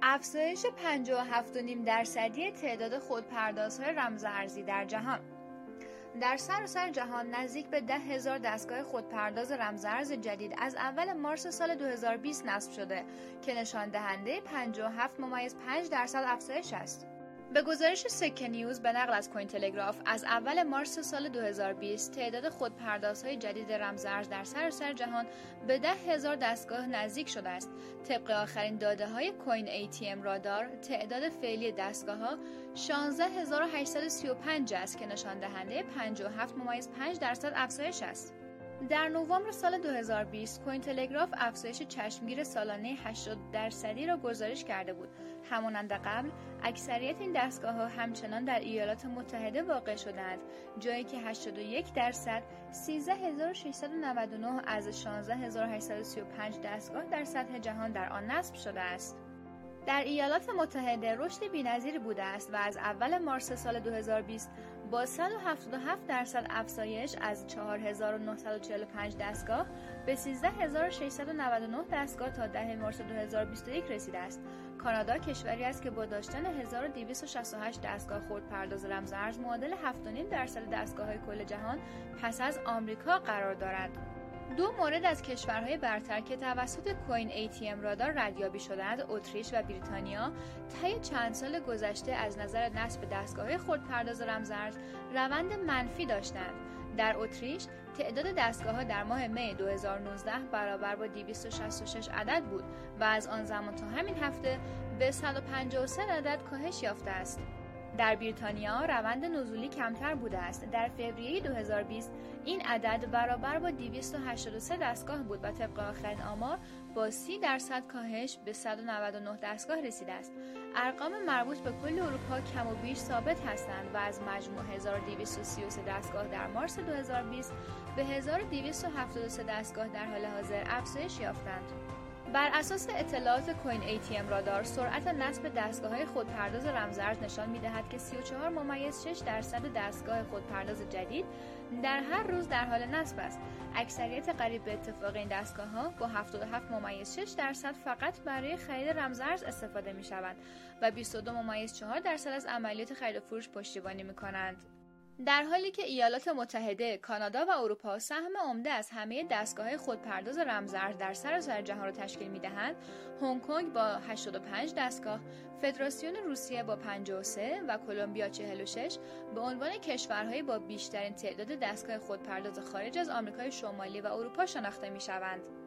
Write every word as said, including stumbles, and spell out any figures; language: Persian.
افزایش پنجاه و هفت و نیم درصدی تعداد خودپردازهای رمز ارزی در جهان. در سراسر جهان نزدیک به ده هزار دستگاه خودپرداز رمزارز جدید از اول مارس سال دو هزار و بیست نصب شده که نشان دهنده پنجاه و هفت ممیز پنج درصد افزایش است. به گزارش سکه نیوز به نقل از کوین تلگراف، از اول مارس سال دو هزار و بیست تعداد خودپردازهای جدید رمزارز در سراسر جهان به ده هزار دستگاه نزدیک شده است. طبق آخرین داده های کوین ای تی ام رادار، تعداد فعلی دستگاه ها شانزده هزار و هشتصد و سی و پنج است که نشان دهنده پنجاه و هفت ممیز پنج درصد افزایش است. در نوامبر سال دو هزار و بیست کوین تلگراف افزایش چشمگیر سالانه هشتاد درصدی را گزارش کرده بود. همانند قبل، اکثریت این دستگاه‌ها همچنان در ایالات متحده واقع شدند، جایی که هشتاد و یک درصد سیزده هزار و ششصد و نود و نه از شانزده هزار و هشتصد و سی و پنج دستگاه در سطح جهان در آن نصب شده است. در ایالات متحده رشد بی‌نظیری بوده است و از اول مارس سال دو هزار و بیست با صد و هفتاد و هفت درصد افزایش از چهار هزار و نهصد و چهل و پنج دستگاه به سیزده هزار و ششصد و نود و نه دستگاه تا ده مارس دو هزار و بیست و یک رسیده است. کانادا کشوری است که با داشتن هزار و دویست و شصت و هشت دستگاه خودپرداز رمزارز معادل هفت و نیم درصد دستگاه‌های کل جهان پس از آمریکا قرار دارد. دو مورد از کشورهای برتر که توسط کوین ای تی ام رادار ردیابی شدند، اتریش و بریتانیا، طی چند سال گذشته از نظر نصب دستگاه‌های خودپرداز رمزارز روند منفی داشتند. در اتریش تعداد دستگاه‌ها در ماه می دو هزار و نوزده برابر با دویست و شصت و شش عدد بود و از آن زمان تا همین هفته به صد و پنجاه و سه عدد کاهش یافته است. در بریتانیا روند نزولی کمتر بوده است. در فوریه دو هزار و بیست این عدد برابر با دویست و هشتاد و سه دستگاه بود و طبق آخرین آمار با سی درصد کاهش به صد و نود و نه دستگاه رسیده است. ارقام مربوط به کل اروپا کم و بیش ثابت هستند و از مجموع هزار و دویست و سی و سه دستگاه در مارس دو هزار و بیست به هزار و دویست و هفتاد و سه دستگاه در حال حاضر افزایش یافتند. بر اساس اطلاعات کوین ای تی ام رادار، سرعت نصب دستگاه‌های خودپرداز رمزارز نشان می‌دهد که سی و چهار ممیز شش درصد دستگاه خودپرداز جدید در هر روز در حال نصب است. اکثریت قریب به اتفاق این دستگاه‌ها با هفتاد و هفت ممیز شش درصد فقط برای خرید رمزارز استفاده می‌شوند و بیست و دو ممیز چهار درصد از عملیات خرید و فروش پشتیبانی می‌کنند. در حالی که ایالات متحده، کانادا و اروپا سهم عمده از همه دستگاه‌های خودپرداز رمزارز در سراسر جهان را تشکیل می‌دهند، هنگ کنگ با هشتاد و پنج دستگاه، فدراسیون روسیه با پنجاه و سه و کلمبیا چهل و شش به عنوان کشورهای با بیشترین تعداد دستگاه خودپرداز خارج از آمریکای شمالی و اروپا شناخته می‌شوند.